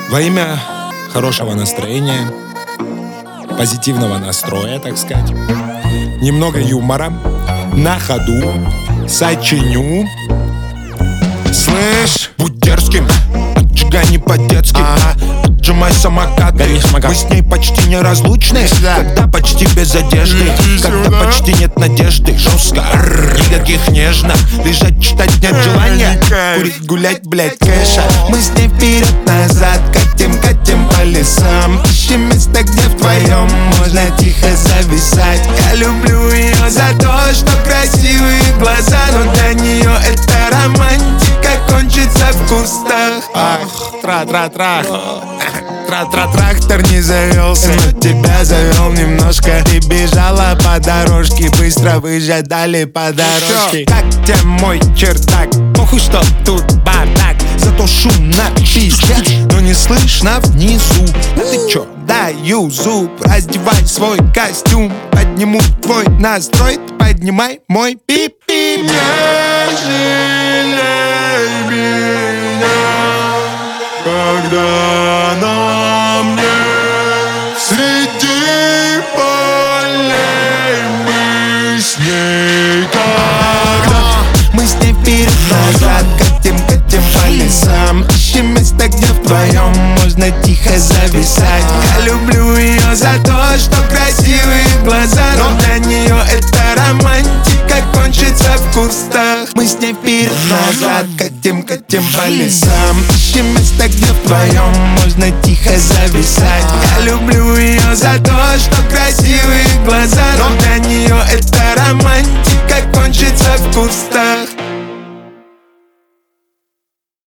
Во имя хорошего настроения, позитивного настроя, так сказать, немного юмора, на ходу, сочиню. Слышь, будь дерзким, отжигай по-детски. Отжимай самокат, мы с ней почти неразлучны. Когда почти без одежды, когда почти нет надежды. Жестко, никаких нежно. Лежать, читать нет желания. Курить, гулять, блять, кэша. Мы с ней вперед-назад катим по лесам. Ищем место, где вдвоем можно тихо зависать. Я люблю ее за то, что красивые глаза, но для нее это романтика кончится в кустах. Ах, тра-тра-тра. Трактор не завелся, но тебя завел немножко. Ты бежала по дорожке, быстро выжидали по дорожке. Как тебе мой чердак? Похуй, что тут бардак. Зато шумно пиздец, но не слышно внизу. Да ты чё, даю зуб. Раздевай свой костюм, подниму твой настрой. Поднимай мой пип-пип. Не жалей меня, когда на мне среди полей мы с ней тогда. Мы с ней вперед-назад катим по лесам. Ищем место, где вдвоем можно тихо зависать. Я люблю ее за то, что красивые глаза, но для нее это романтика кончится в кустах. Мы с ней вперед-назад катим по лесам. Ищем место, где вдвоем можно тихо зависать. Я люблю ее за то, что красивые глаза, но для нее это романтика кончится в кустах.